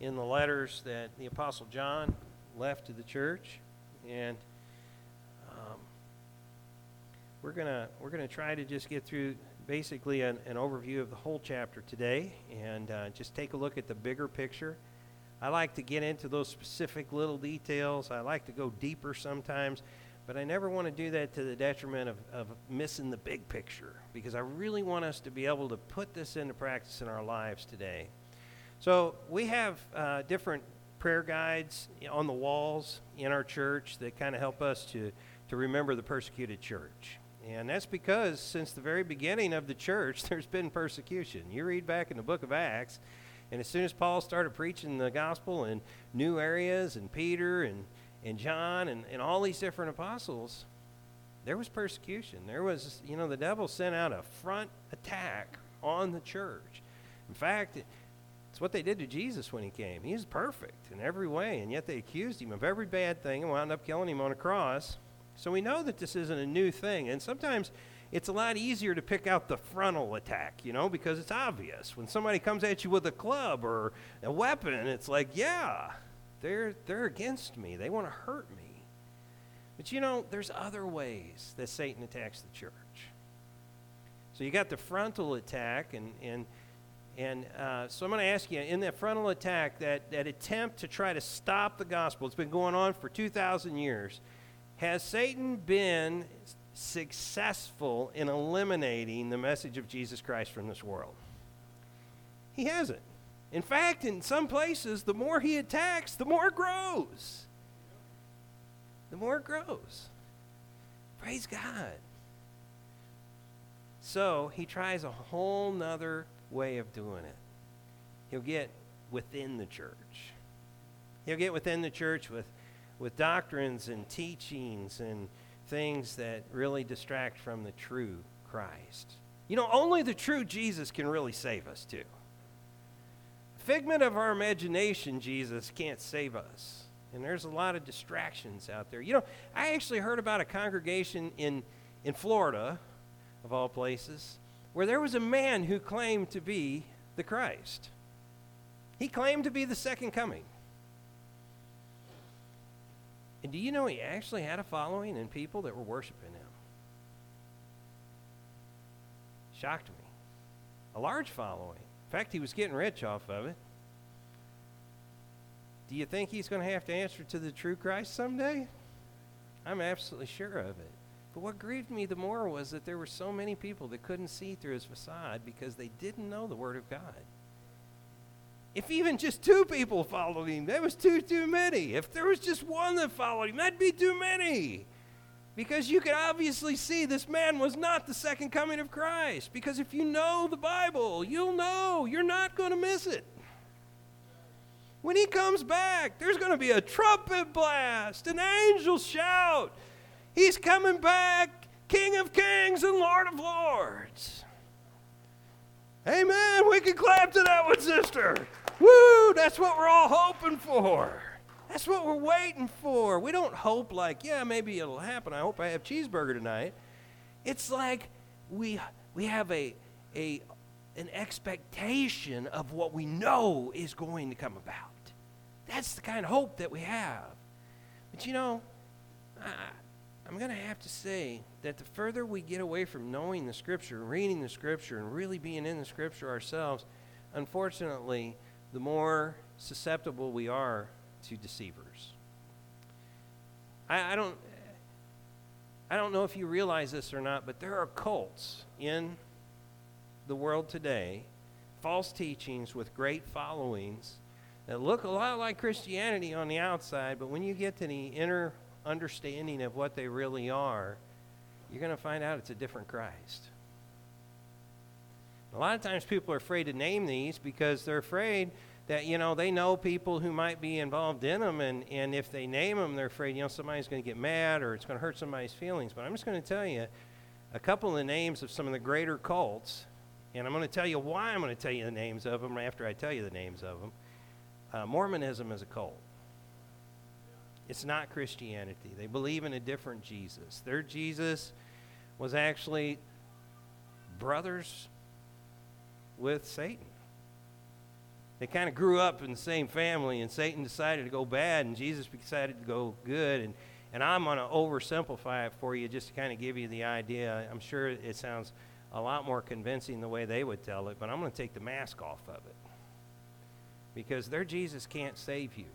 in the letters that the Apostle John left to the church, and we're gonna try to just get through basically an overview of the whole chapter today, and just take a look at the bigger picture. I like to get into those specific little details. I like to go deeper sometimes, but I never want to do that to the detriment of missing the big picture, because I really want us to be able to put this into practice in our lives today. So we have different prayer guides on the walls in our church that kind of help us to remember the persecuted church. And that's because since the very beginning of the church, there's been persecution. You read back in the book of Acts, and as soon as Paul started preaching the gospel in new areas, and Peter and John and all these different apostles, there was persecution. There was, the devil sent out a front attack on the church. In fact, it's what they did to Jesus when he came. He was perfect in every way, and yet they accused him of every bad thing and wound up killing him on a cross. So we know that this isn't a new thing, and sometimes it's a lot easier to pick out the frontal attack, because it's obvious. When somebody comes at you with a club or a weapon, it's like, yeah, they're against me. They want to hurt me. But there's other ways that Satan attacks the church. So you got the frontal attack, and so I'm going to ask you, in that frontal attack, that attempt to try to stop the gospel, it's been going on for 2,000 years. Has Satan been successful in eliminating the message of Jesus Christ from this world? He hasn't. In fact, in some places, the more he attacks, the more it grows. The more it grows. Praise God. So he tries a whole nother way of doing it. He'll get within the church. He'll get within the church with doctrines and teachings and things that really distract from the true Christ. Only the true Jesus can really save us too. Figment of our imagination, Jesus can't save us. And there's a lot of distractions out there. I actually heard about a congregation in Florida, of all places, where there was a man who claimed to be the Christ. He claimed to be the second coming. And do you know he actually had a following and people that were worshiping him? Shocked me. A large following. In fact, he was getting rich off of it. Do you think he's going to have to answer to the true Christ someday? I'm absolutely sure of it. But what grieved me the more was that there were so many people that couldn't see through his facade because they didn't know the Word of God. If even just 2 people followed him, that was too many. If there was just 1 that followed him, that'd be too many. Because you could obviously see this man was not the second coming of Christ. Because if you know the Bible, you'll know you're not going to miss it. When he comes back, there's going to be a trumpet blast, an angel shout. He's coming back, King of Kings and Lord of Lords. Amen. We can clap to that one, sister. Woo, that's what we're all hoping for. That's what we're waiting for. We don't hope like, yeah, maybe it'll happen. I hope I have cheeseburger tonight. It's like we have an expectation of what we know is going to come about. That's the kind of hope that we have. But I'm going to have to say that the further we get away from knowing the Scripture, reading the Scripture, and really being in the Scripture ourselves, unfortunately, the more susceptible we are to deceivers. I don't know if you realize this or not, but there are cults in the world today, false teachings with great followings that look a lot like Christianity on the outside, but when you get to the inner understanding of what they really are, you're going to find out it's a different Christ. A lot of times people are afraid to name these because they're afraid that, they know people who might be involved in them, and if they name them, they're afraid, somebody's going to get mad or it's going to hurt somebody's feelings. But I'm just going to tell you a couple of the names of some of the greater cults, and I'm going to tell you why I'm going to tell you the names of them after I tell you the names of them. Mormonism is a cult. It's not Christianity. They believe in a different Jesus. Their Jesus was actually brothers with Satan. They kind of grew up in the same family, and Satan decided to go bad, and Jesus decided to go good. And I'm going to oversimplify it for you just to kind of give you the idea. I'm sure it sounds a lot more convincing the way they would tell it, but I'm going to take the mask off of it. Because their Jesus can't save you.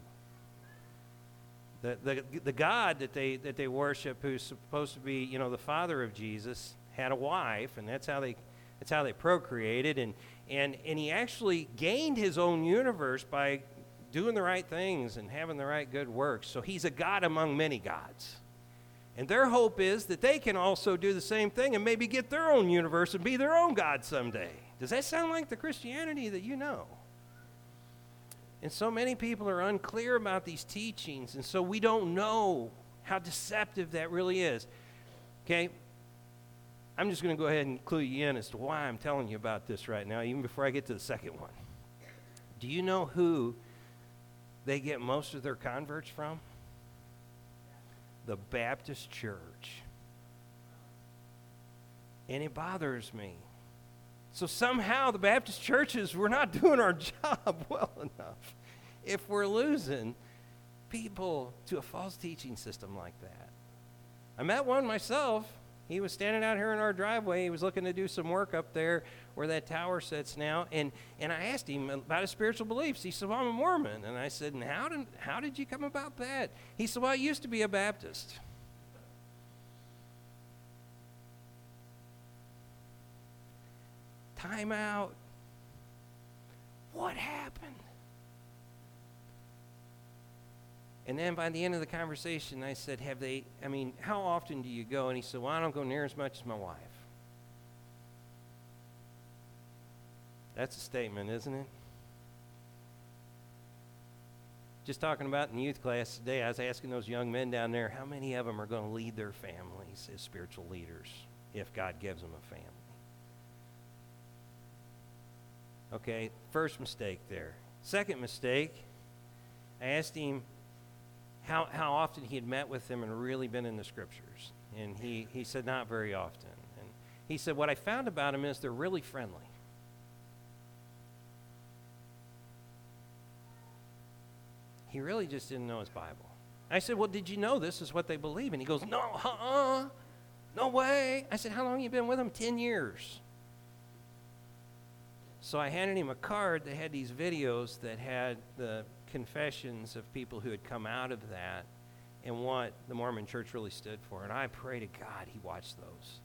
The God that they worship, who's supposed to be, the father of Jesus, had a wife, and that's how they procreated, and he actually gained his own universe by doing the right things and having the right good works. So he's a God among many gods. And their hope is that they can also do the same thing and maybe get their own universe and be their own God someday. Does that sound like the Christianity that you know? And so many people are unclear about these teachings, and so we don't know how deceptive that really is. Okay? I'm just going to go ahead and clue you in as to why I'm telling you about this right now, even before I get to the second one. Do you know who they get most of their converts from? The Baptist Church. And it bothers me. So somehow the Baptist churches, we're not doing our job well enough if we're losing people to a false teaching system like that. I met one myself. He was standing out here in our driveway. He was looking to do some work up there where that tower sits now. And I asked him about his spiritual beliefs. He said, well, I'm a Mormon. And I said, and how did you come about that? He said, well, I used to be a Baptist. Time out. What happened? And then by the end of the conversation, I said, how often do you go? And he said, well, I don't go near as much as my wife. That's a statement, isn't it? Just talking about in youth class today, I was asking those young men down there, how many of them are going to lead their families as spiritual leaders if God gives them a family? Okay, first mistake there. Second mistake, I asked him how often he had met with them and really been in the scriptures. And he said not very often. And he said, what I found about them is they're really friendly. He really just didn't know his Bible. I said, well, did you know this is what they believe? And he goes, no, no way. I said, how long have you been with them? 10 years. So I handed him a card that had these videos that had the confessions of people who had come out of that and what the Mormon Church really stood for. And I pray to God he watched those.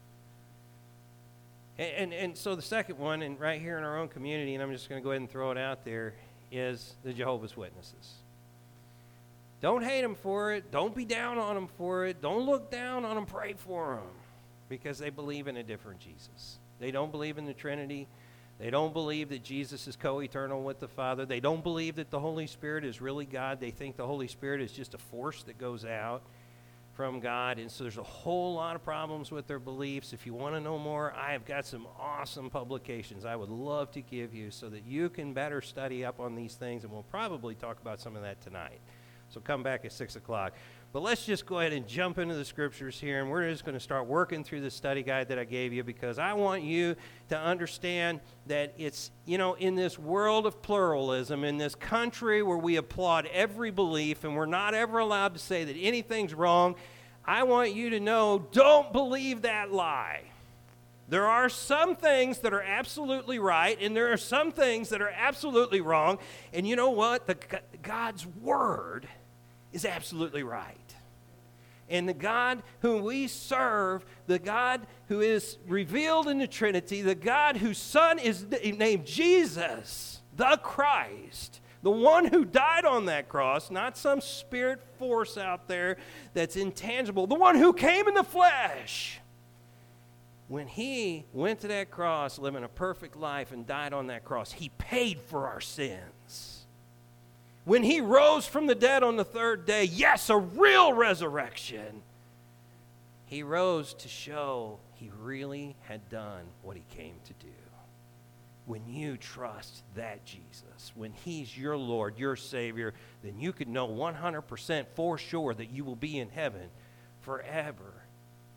And so the second one, and right here in our own community, and I'm just going to go ahead and throw it out there, is the Jehovah's Witnesses. Don't hate them for it. Don't be down on them for it. Don't look down on them. Pray for them. Because they believe in a different Jesus. They don't believe in the Trinity. They don't believe that Jesus is co-eternal with the Father. They don't believe that the Holy Spirit is really God. They think the Holy Spirit is just a force that goes out from God. And so there's a whole lot of problems with their beliefs. If you want to know more, I have got some awesome publications I would love to give you so that you can better study up on these things. And we'll probably talk about some of that tonight. So come back at 6 o'clock. But let's just go ahead and jump into the scriptures here, and we're just going to start working through the study guide that I gave you, because I want you to understand that it's, in this world of pluralism, in this country where we applaud every belief and we're not ever allowed to say that anything's wrong, I want you to know, don't believe that lie. There are some things that are absolutely right, and there are some things that are absolutely wrong, and you know what? God's Word is absolutely right. And the God whom we serve, the God who is revealed in the Trinity, the God whose Son is named Jesus, the Christ, the one who died on that cross, not some spirit force out there that's intangible, the one who came in the flesh. When he went to that cross, living a perfect life and died on that cross, he paid for our sins. When he rose from the dead on the third day, yes, a real resurrection, he rose to show he really had done what he came to do. When you trust that Jesus, when he's your Lord, your Savior, then you can know 100% for sure that you will be in heaven forever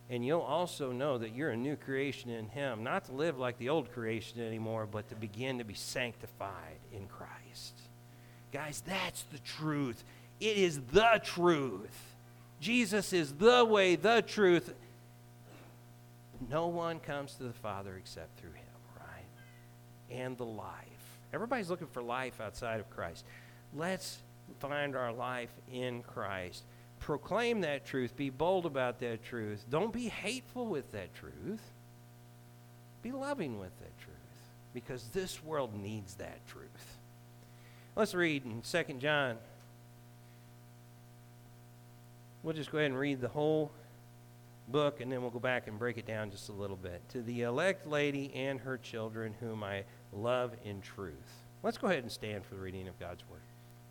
And you'll also know that you're a new creation in Him, not to live like the old creation anymore, but to begin to be sanctified in Christ. Guys, that's the truth. It is the truth. Jesus is the way, the truth. No one comes to the Father except through Him, right? And the life. Everybody's looking for life outside of Christ. Let's find our life in Christ. Proclaim that truth. Be bold about that truth. Don't be hateful with that truth. Be loving with that truth, because this world needs that truth. Let's read in 2 John. We'll just go ahead and read the whole book, and then we'll go back and break it down just a little bit. To the elect lady and her children, whom I love in truth. Let's go ahead and stand for the reading of God's word.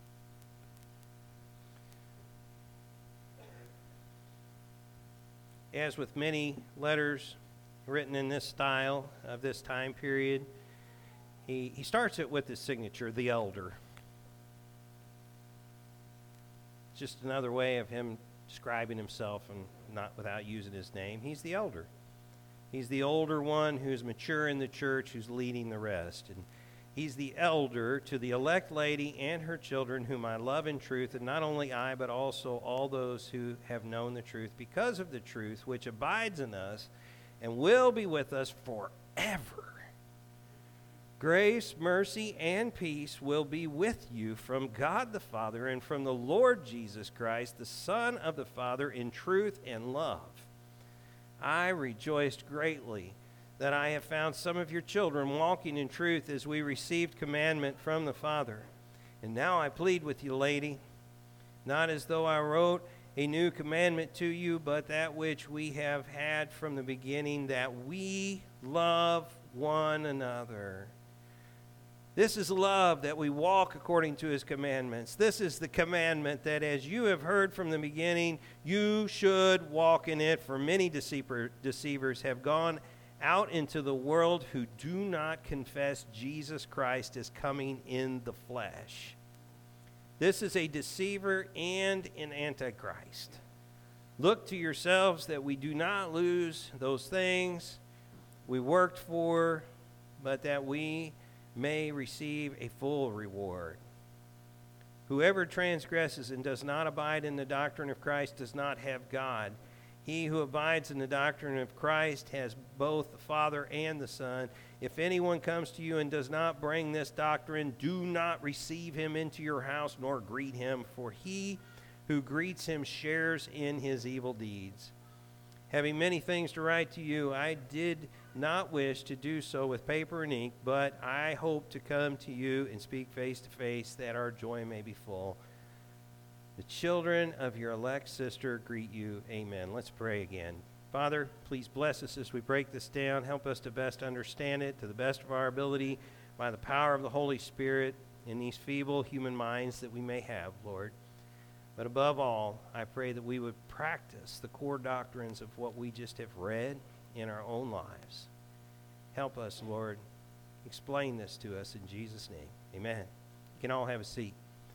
As with many letters written in this style of this time period, he starts it with his signature, the elder. It's just another way of him describing himself, and not without using his name. He's the elder. He's the older one who's mature in the church, who's leading the rest. And he's the elder to the elect lady and her children, whom I love in truth, and not only I, but also all those who have known the truth, because of the truth which abides in us and will be with us forever. Grace, mercy, and peace will be with you from God the Father and from the Lord Jesus Christ, the Son of the Father, in truth and love. I rejoiced greatly that I have found some of your children walking in truth as we received commandment from the Father. And now I plead with you, lady, not as though I wrote a new commandment to you, but that which we have had from the beginning, that we love one another. This is love, that we walk according to His commandments. This is the commandment, that as you have heard from the beginning, you should walk in it. For many deceivers have gone out into the world who do not confess Jesus Christ as coming in the flesh. This is a deceiver and an antichrist. Look to yourselves that we do not lose those things we worked for, but that we may receive a full reward. Whoever transgresses and does not abide in the doctrine of Christ does not have God. He who abides in the doctrine of Christ has both the Father and the Son. If anyone comes to you and does not bring this doctrine, do not receive him into your house nor greet him, for he who greets him shares in his evil deeds. Having many things to write to you, I did not wish to do so with paper and ink, but I hope to come to you and speak face to face, that our joy may be full. The children of your elect sister greet you. Amen. Let's pray again. Father, please bless us as we break this down. Help us to best understand it to the best of our ability by the power of the Holy Spirit in these feeble human minds that we may have, Lord. But above all, I pray that we would practice the core doctrines of what we just have read in our own lives. Help us, Lord. Explain this to us in Jesus' name. Amen. You can all have a seat.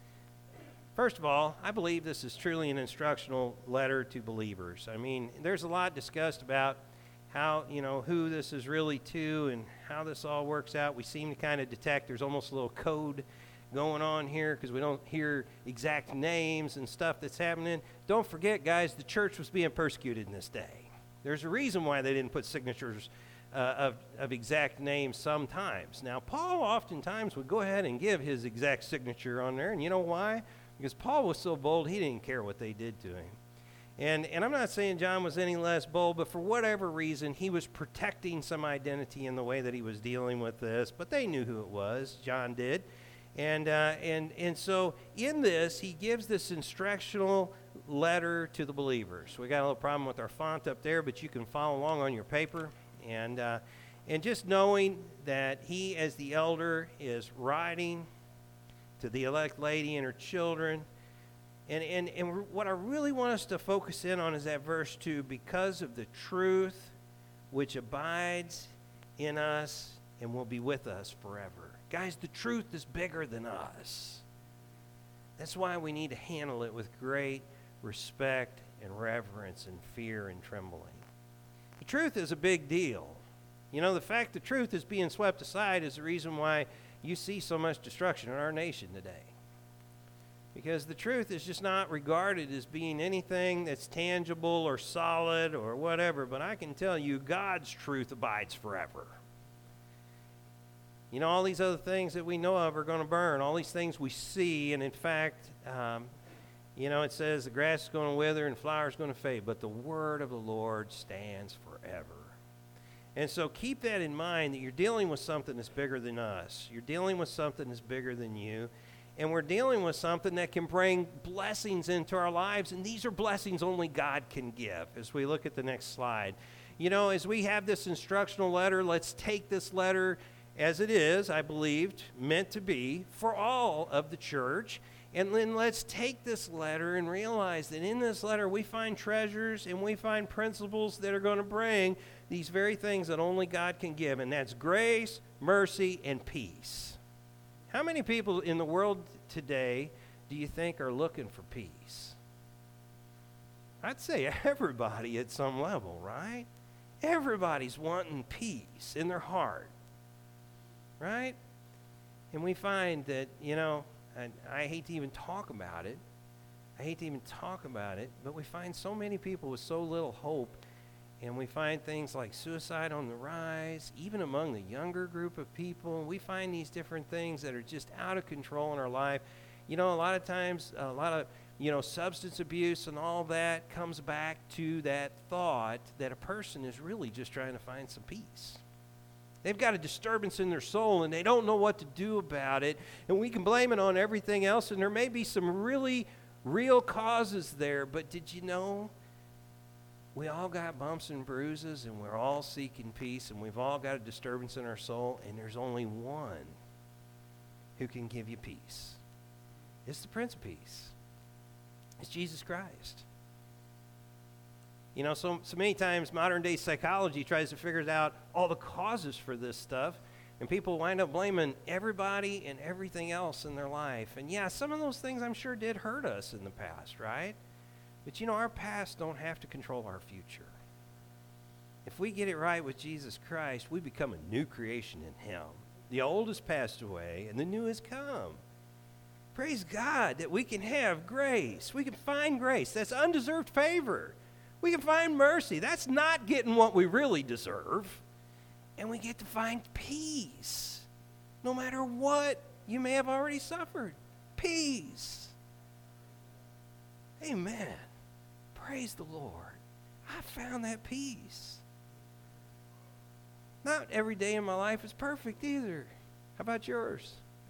First of all, I believe this is truly an instructional letter to believers. I mean, there's a lot discussed about how, who this is really to and how this all works out. We seem to kind of detect there's almost a little code going on here because we don't hear exact names and stuff that's happening. Don't forget, guys, the church was being persecuted in this day. There's a reason why they didn't put signatures of exact names sometimes. Now, Paul oftentimes would go ahead and give his exact signature on there, and you know why? Because Paul was so bold, he didn't care what they did to him. And I'm not saying John was any less bold, but for whatever reason, he was protecting some identity in the way that he was dealing with this. But they knew who it was. John did. And so in this, he gives this instructional letter to the believers. We got a little problem with our font up there, but you can follow along on your paper. And just knowing that he, as the elder, is writing to the elect lady and her children. And what I really want us to focus in on is that verse 2, because of the truth which abides in us and will be with us forever. Guys, the truth is bigger than us. That's why we need to handle it with great respect and reverence and fear and trembling. The truth is a big deal. You know, the fact the truth is being swept aside is the reason why you see so much destruction in our nation today. Because the truth is just not regarded as being anything that's tangible or solid or whatever. But I can tell you, God's truth abides forever. You know, all these other things that we know of are going to burn. All these things we see, and in fact, you know, it says the grass is going to wither and flowers going to fade, but the word of the Lord stands forever. And so keep that in mind, that you're dealing with something that's bigger than us. You're dealing with something that's bigger than you. And we're dealing with something that can bring blessings into our lives, and these are blessings only God can give. As we look at the next slide, you know, as we have this instructional letter, let's take this letter as it is, I believed, meant to be for all of the church. And then let's take this letter and realize that in this letter we find treasures and we find principles that are going to bring these very things that only God can give, and that's grace, mercy, and peace. How many people in the world today do you think are looking for peace? I'd say everybody at some level, right? Everybody's wanting peace in their heart, right? And we find that, you know, and I hate to even talk about it. But we find so many people with so little hope, and we find things like suicide on the rise, even among the younger group of people. We find these different things that are just out of control in our life. You know, a lot of times, you know, substance abuse and all that comes back to that thought that a person is really just trying to find some peace. They've got a disturbance in their soul, and they don't know what to do about it. And we can blame it on everything else, and there may be some really real causes there. But did you know we all got bumps and bruises, and we're all seeking peace, and we've all got a disturbance in our soul, and there's only one who can give you peace. It's the Prince of Peace. It's Jesus Christ. You know, so many times modern-day psychology tries to figure out all the causes for this stuff, and people wind up blaming everybody and everything else in their life. And yeah, some of those things I'm sure did hurt us in the past, right? But you know, our past don't have to control our future. If we get it right with Jesus Christ, we become a new creation in Him. The old has passed away, and the new has come. Praise God that we can have grace. We can find grace. That's undeserved favor. We can find mercy. That's not getting what we really deserve. And we get to find peace, no matter what you may have already suffered. Peace. Amen. Praise the Lord. I found that peace. Not every day in my life is perfect either. How about yours?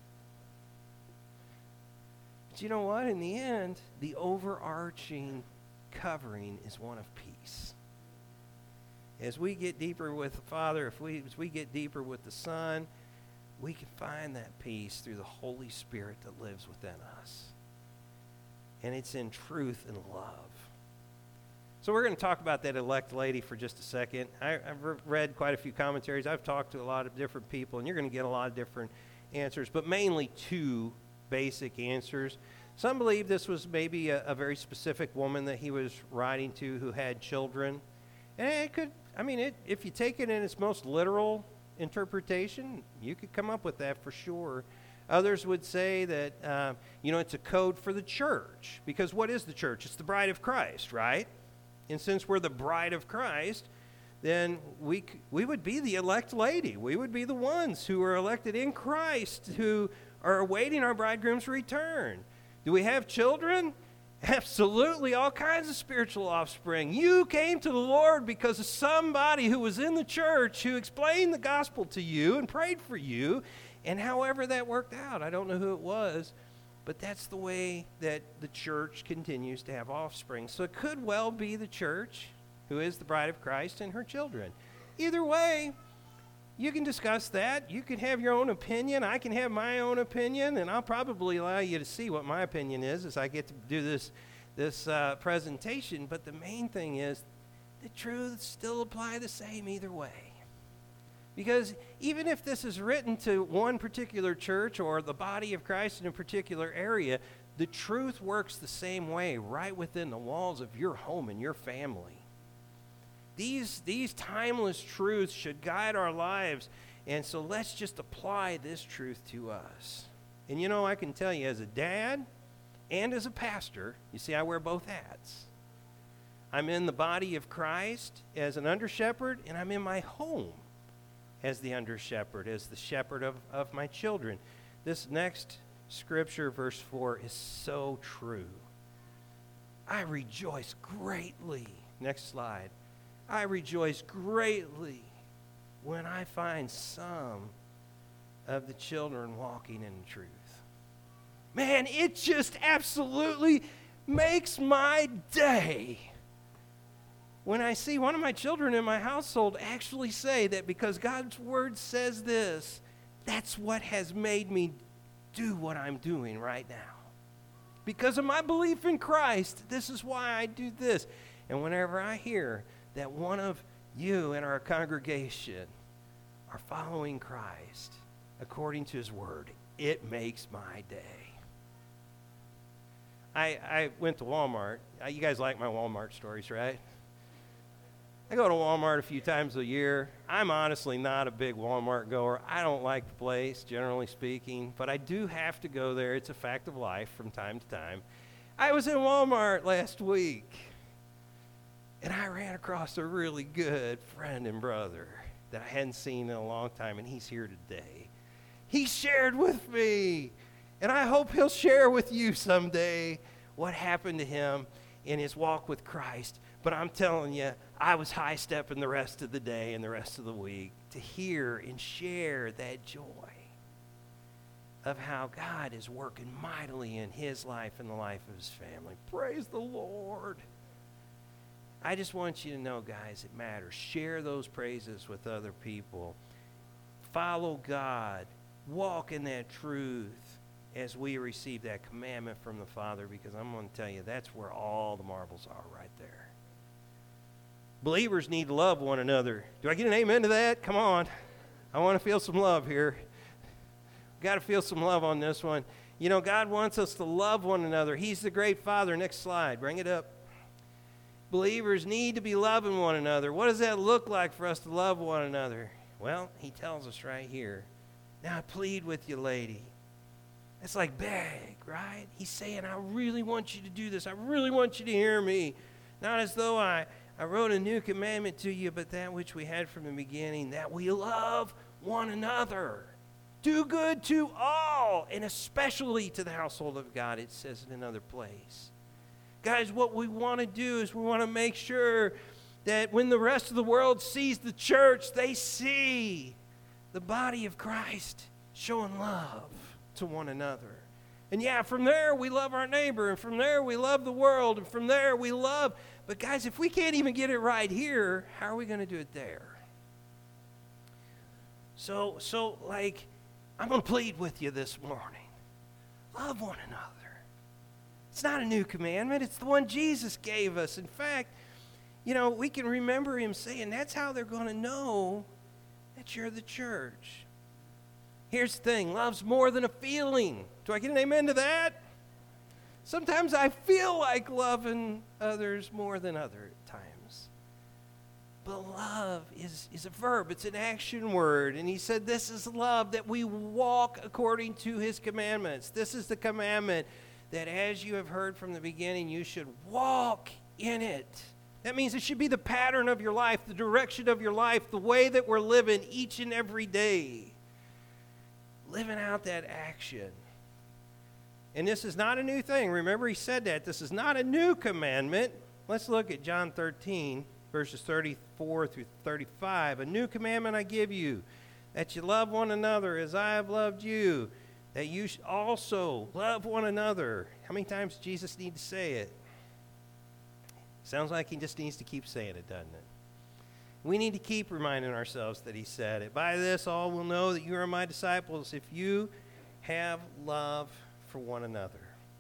But you know what? In the end, the overarching covering is one of peace. As we get deeper with the Father, as we get deeper with the Son, we can find that peace through the Holy Spirit that lives within us. And it's in truth and love. So we're going to talk about that elect lady for just a second. I've read quite a few commentaries. I've talked to a lot of different people, and you're going to get a lot of different answers, but mainly two basic answers. Some believe this was maybe a very specific woman that he was writing to who had children. And it could, if you take it in its most literal interpretation, you could come up with that for sure. Others would say that, it's a code for the church. Because what is the church? It's the bride of Christ, right? And since we're the bride of Christ, then we would be the elect lady. We would be the ones who are elected in Christ, who are awaiting our bridegroom's return. Do we have children? Absolutely, all kinds of spiritual offspring. You came to the Lord because of somebody who was in the church who explained the gospel to you and prayed for you. And however that worked out, I don't know who it was, but that's the way that the church continues to have offspring. So it could well be the church, who is the bride of Christ, and her children. Either way, you can discuss that. You can have your own opinion. I can have my own opinion, and I'll probably allow you to see what my opinion is as I get to do this presentation. But the main thing is the truths still apply the same either way. Because even if this is written to one particular church or the body of Christ in a particular area, the truth works the same way right within the walls of your home and your family. These timeless truths should guide our lives. And so let's just apply this truth to us. And you know, I can tell you as a dad and as a pastor, you see, I wear both hats. I'm in the body of Christ as an under-shepherd, and I'm in my home as the under-shepherd, as the shepherd of my children. This next scripture, verse 4, is so true. I rejoice greatly. Next slide. I rejoice greatly when I find some of the children walking in truth. Man, it just absolutely makes my day when I see one of my children in my household actually say that because God's word says this, that's what has made me do what I'm doing right now. Because of my belief in Christ, this is why I do this. And whenever I hear that one of you in our congregation are following Christ according to his word, it makes my day. I went to Walmart. You guys like my Walmart stories, right? I go to Walmart a few times a year. I'm honestly not a big Walmart goer. I don't like the place, generally speaking, but I do have to go there. It's a fact of life from time to time. I was in Walmart last week, and I ran across a really good friend and brother that I hadn't seen in a long time, and he's here today. He shared with me, and I hope he'll share with you someday what happened to him in his walk with Christ. But I'm telling you, I was high-stepping the rest of the day and the rest of the week to hear and share that joy of how God is working mightily in his life and the life of his family. Praise the Lord. I just want you to know, guys, it matters. Share those praises with other people. Follow God. Walk in that truth as we receive that commandment from the Father, because I'm going to tell you, that's where all the marbles are right there. Believers need to love one another. Do I get an amen to that? Come on. I want to feel some love here. Got to feel some love on this one. You know, God wants us to love one another. He's the great Father. Next slide. Bring it up. Believers need to be loving one another. What does that look like for us to love one another? Well, he tells us right here. Now I plead with you, lady. It's like beg, right? He's saying, I really want you to do this. I really want you to hear me. Not as though I wrote a new commandment to you, but that which we had from the beginning, that we love one another. Do good to all, and especially to the household of God, it says in another place. Guys, what we want to do is we want to make sure that when the rest of the world sees the church, they see the body of Christ showing love to one another. And yeah, from there we love our neighbor, and from there we love the world, and from there we love. But guys, if we can't even get it right here, how are we going to do it there? So like, I'm going to plead with you this morning. Love one another. It's not a new commandment. It's the one Jesus gave us. In fact, you know, we can remember him saying that's how they're going to know that you're the church. Here's the thing. Love's more than a feeling. Do I get an amen to that? Sometimes I feel like loving others more than other times. But love is a verb. It's an action word. And he said this is love, that we walk according to his commandments. This is the commandment that as you have heard from the beginning, you should walk in it. That means it should be the pattern of your life, the direction of your life, the way that we're living each and every day. Living out that action. And this is not a new thing. Remember, he said that. This is not a new commandment. Let's look at John 13, verses 34 through 35. A new commandment I give you, that you love one another as I have loved you, that you also love one another. How many times does Jesus need to say it? Sounds like he just needs to keep saying it, doesn't it? We need to keep reminding ourselves that he said it. By this, all will know that you are my disciples if you have love for one another.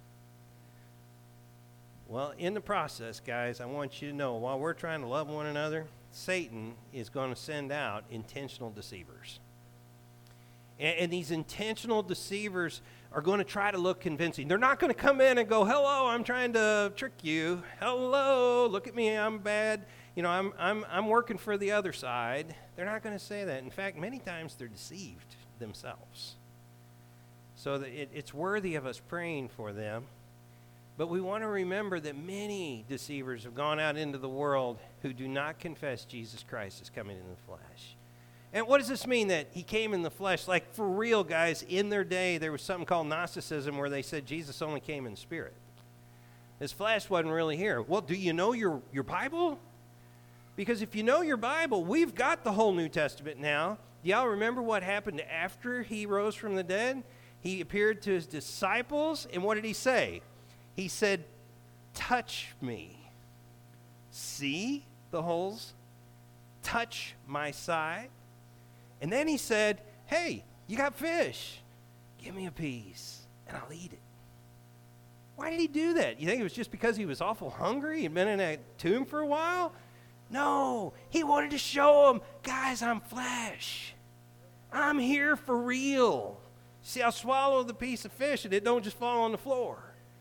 Well, in the process, guys, I want you to know, while we're trying to love one another, Satan is going to send out intentional deceivers. And these intentional deceivers are going to try to look convincing. They're not going to come in and go, hello, I'm trying to trick you. Hello, look at me, I'm bad. I'm working for the other side. They're not going to say that. In fact, many times they're deceived themselves. So that it's worthy of us praying for them. But we want to remember that many deceivers have gone out into the world who do not confess Jesus Christ as coming in the flesh. And what does this mean, that he came in the flesh? Like, for real, guys, in their day, there was something called Gnosticism where they said Jesus only came in spirit. His flesh wasn't really here. Well, do you know your Bible? Because if you know your Bible, we've got the whole New Testament now. Do y'all remember what happened after he rose from the dead? He appeared to his disciples, and what did he say? He said, touch me. See the holes? Touch my side. And then he said, hey, you got fish. Give me a piece, and I'll eat it. Why did he do that? You think it was just because he was awful hungry? He'd been in a tomb for a while? No, he wanted to show them, guys, I'm flesh. I'm here for real. See, I'll swallow the piece of fish, and it don't just fall on the floor.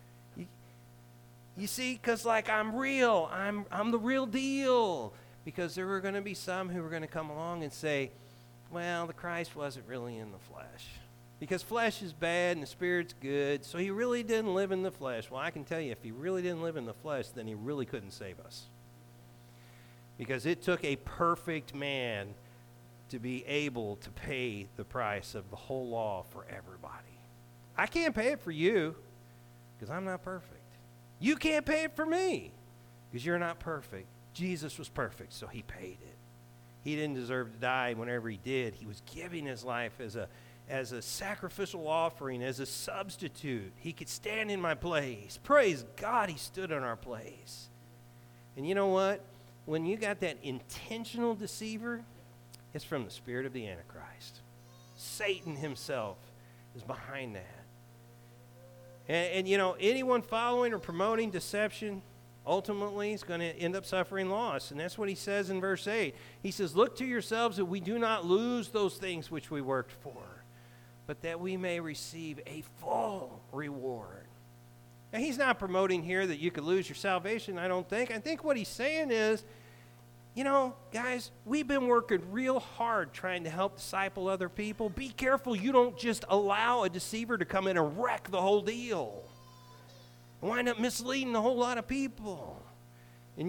You see, because like I'm real, I'm the real deal. Because there were going to be some who were going to come along and say, well, the Christ wasn't really in the flesh. Because flesh is bad and the spirit's good, so he really didn't live in the flesh. Well, I can tell you, if he really didn't live in the flesh, then he really couldn't save us. Because it took a perfect man to be able to pay the price of the whole law for everybody. I can't pay it for you because I'm not perfect. You can't pay it for me because you're not perfect. Jesus was perfect, so he paid it. He didn't deserve to die whenever he did. He was giving his life as a sacrificial offering, as a substitute. He could stand in my place. Praise God, he stood in our place. And you know what? When you got that intentional deceiver, it's from the spirit of the Antichrist. Satan himself is behind that. And anyone following or promoting deception ultimately is going to end up suffering loss. And that's what he says in verse 8. He says, look to yourselves that we do not lose those things which we worked for, but that we may receive a full reward. Now, he's not promoting here that you could lose your salvation, I don't think. I think what he's saying is, guys, we've been working real hard trying to help disciple other people. Be careful you don't just allow a deceiver to come in and wreck the whole deal and wind up misleading a whole lot of people. And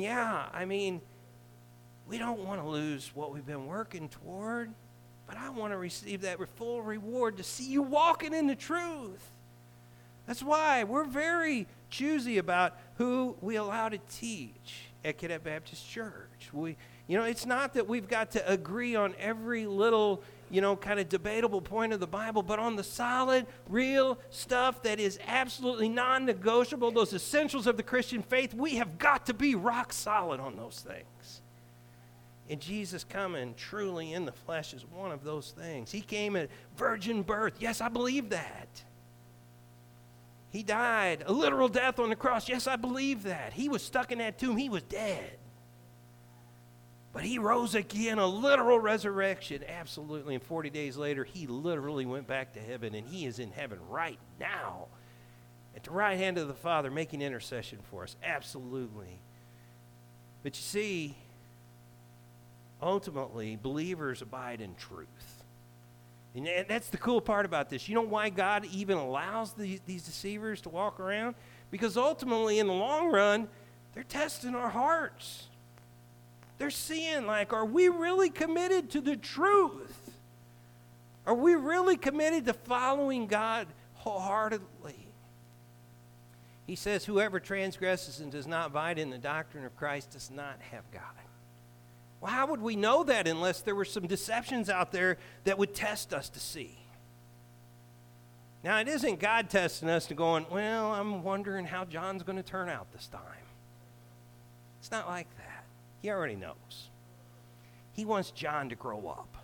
we don't want to lose what we've been working toward, but I want to receive that full reward to see you walking in the truth. That's why we're very choosy about who we allow to teach at Cadet Baptist Church. It's not that we've got to agree on every little, kind of debatable point of the Bible, but on the solid, real stuff that is absolutely non-negotiable, those essentials of the Christian faith, we have got to be rock solid on those things. And Jesus coming truly in the flesh is one of those things. He came at virgin birth. Yes, I believe that. He died a literal death on the cross. Yes, I believe that. He was stuck in that tomb. He was dead. But he rose again, a literal resurrection. Absolutely. And 40 days later, he literally went back to heaven, and he is in heaven right now at the right hand of the Father making intercession for us. Absolutely. But you see, ultimately, believers abide in truth. And that's the cool part about this. You know why God even allows these deceivers to walk around? Because ultimately, in the long run, they're testing our hearts. They're seeing, are we really committed to the truth? Are we really committed to following God wholeheartedly? He says, whoever transgresses and does not abide in the doctrine of Christ does not have God. Well, how would we know that unless there were some deceptions out there that would test us to see? Now, it isn't God testing us to going, well, I'm wondering how John's going to turn out this time. It's not like that. He already knows. He wants John to grow up.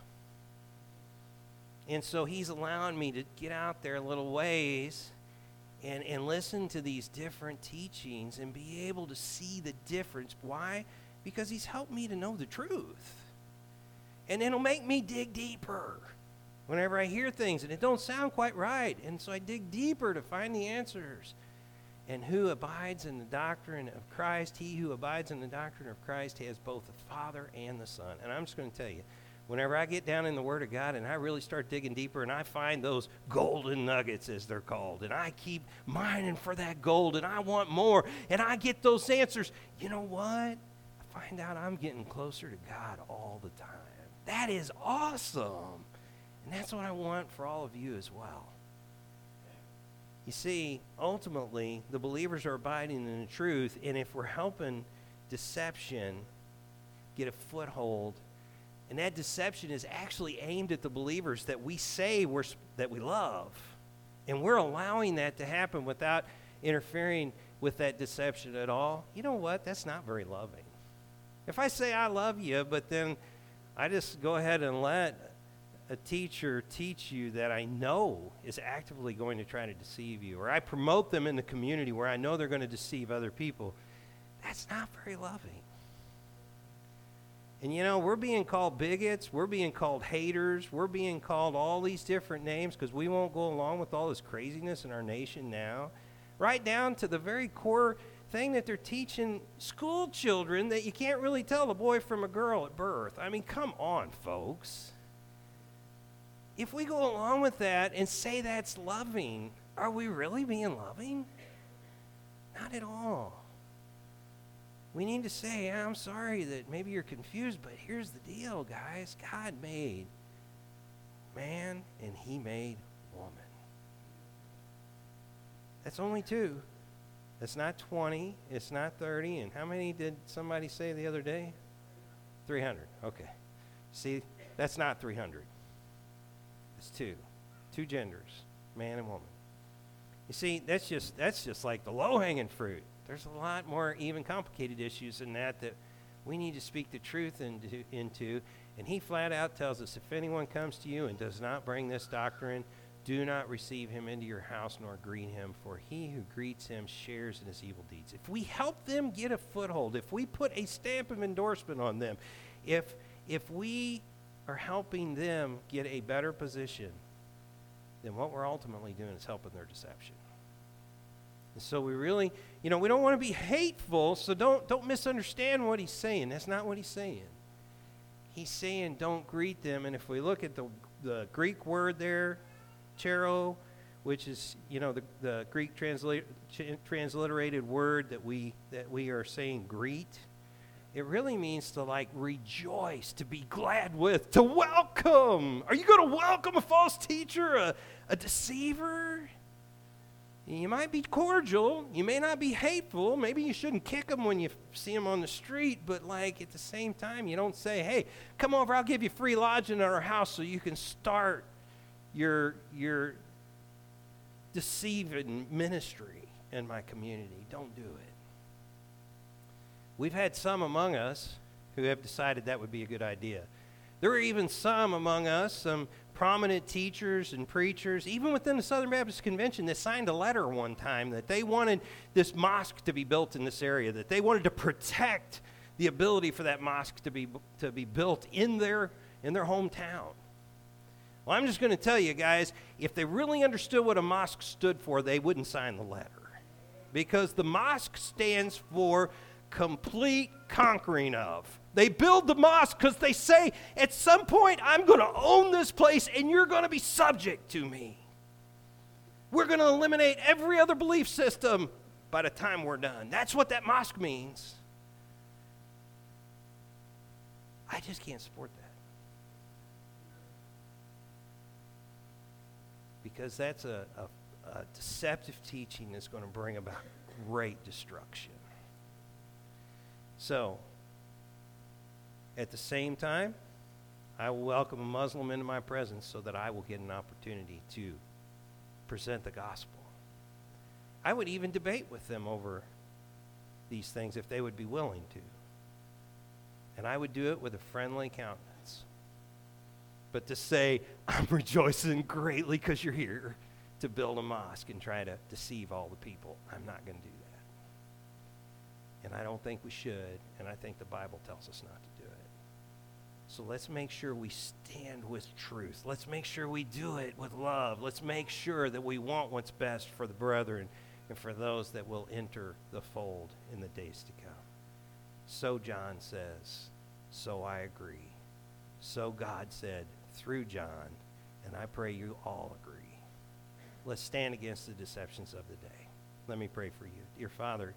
And so he's allowing me to get out there a little ways and listen to these different teachings and be able to see the difference. Why? Because he's helped me to know the truth. And it'll make me dig deeper whenever I hear things and it don't sound quite right. And so I dig deeper to find the answers. And who abides in the doctrine of Christ, he who abides in the doctrine of Christ has both the Father and the Son. And I'm just going to tell you, whenever I get down in the Word of God and I really start digging deeper and I find those golden nuggets, as they're called, and I keep mining for that gold and I want more, and I get those answers, you know what? I find out I'm getting closer to God all the time. That is awesome. And that's what I want for all of you as well. You see, ultimately, the believers are abiding in the truth, and if we're helping deception get a foothold, and that deception is actually aimed at the believers that we say that we love, and we're allowing that to happen without interfering with that deception at all, you know what? That's not very loving. If I say I love you, but then I just go ahead and let a teacher teach you that I know is actively going to try to deceive you, or I promote them in the community where I know they're going to deceive other people, that's not very loving. And you know, we're being called bigots, we're being called haters, we're being called all these different names because we won't go along with all this craziness in our nation now, right down to the very core thing that they're teaching school children, that you can't really tell a boy from a girl at birth. I mean, come on, folks. If we go along with that and say that's loving, are we really being loving? Not at all. We need to say, I'm sorry that maybe you're confused, but here's the deal, guys. God made man and he made woman. That's only two. It's not 20. It's not 30. And how many did somebody say the other day? 300. Okay. See, that's not 300. It's two genders, man and woman. You see, that's just like the low-hanging fruit. There's a lot more even complicated issues than that we need to speak the truth into. And he flat out tells us, if anyone comes to you and does not bring this doctrine, do not receive him into your house nor greet him, for he who greets him shares in his evil deeds. If we help them get a foothold, if we put a stamp of endorsement on them, if we are helping them get a better position, then what we're ultimately doing is helping their deception. And so we really, we don't want to be hateful, so don't misunderstand what he's saying. That's not what he's saying. He's saying don't greet them, and if we look at the Greek word there, chero, which is, the Greek transliterated word that we are saying greet, it really means to rejoice, to be glad with, to welcome. Are you going to welcome a false teacher, a deceiver? You might be cordial. You may not be hateful. Maybe you shouldn't kick them when you see them on the street, but at the same time, you don't say, hey, come over, I'll give you free lodging at our house so you can start your deceiving ministry in my community. Don't do it. We've had some among us who have decided that would be a good idea. There are even some among us, some prominent teachers and preachers, even within the Southern Baptist Convention, that signed a letter one time that they wanted this mosque to be built in this area, that they wanted to protect the ability for that mosque to be built in their hometown. Well, I'm just going to tell you guys, if they really understood what a mosque stood for, they wouldn't sign the letter. Because the mosque stands for complete conquering of. They build the mosque because they say, at some point, I'm going to own this place and you're going to be subject to me. We're going to eliminate every other belief system by the time we're done. That's what that mosque means. I just can't support that. Because that's a deceptive teaching that's going to bring about great destruction. So, at the same time, I will welcome a Muslim into my presence so that I will get an opportunity to present the gospel. I would even debate with them over these things if they would be willing to. And I would do it with a friendly countenance. But to say, I'm rejoicing greatly because you're here to build a mosque and try to deceive all the people, I'm not going to do that. And I don't think we should, and I think the Bible tells us not to do it. So let's make sure we stand with truth. Let's make sure we do it with love. Let's make sure that we want what's best for the brethren and for those that will enter the fold in the days to come. So John says, so I agree. So God said through John, and I pray you all agree. Let's stand against the deceptions of the day. Let me pray for you. Dear Father,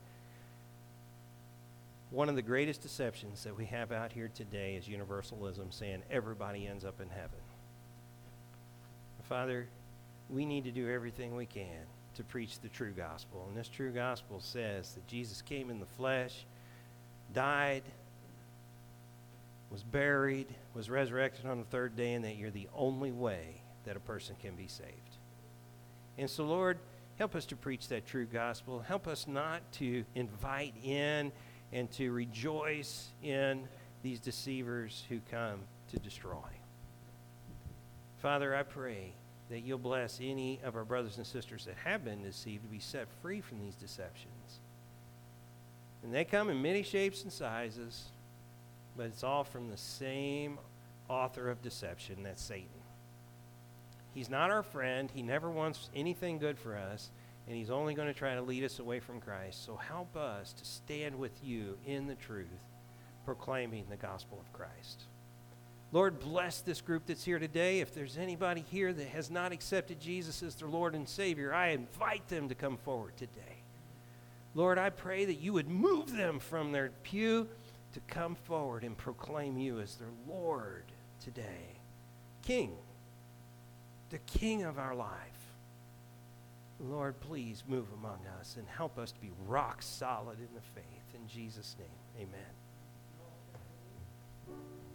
one of the greatest deceptions that we have out here today is universalism, saying everybody ends up in heaven. Father, we need to do everything we can to preach the true gospel. And this true gospel says that Jesus came in the flesh, died, was buried, was resurrected on the third day, and that you're the only way that a person can be saved. And so, Lord, help us to preach that true gospel. Help us not to invite in and to rejoice in these deceivers who come to destroy. Father, I pray that you'll bless any of our brothers and sisters that have been deceived to be set free from these deceptions. And they come in many shapes and sizes, but it's all from the same author of deception, that's Satan. He's not our friend. He never wants anything good for us, and he's only going to try to lead us away from Christ. So help us to stand with you in the truth, proclaiming the gospel of Christ. Lord, bless this group that's here today. If there's anybody here that has not accepted Jesus as their Lord and Savior, I invite them to come forward today. Lord, I pray that you would move them from their pew to come forward and proclaim you as their Lord today. King, the King of our life. Lord, please move among us and help us to be rock solid in the faith. In Jesus' name, amen.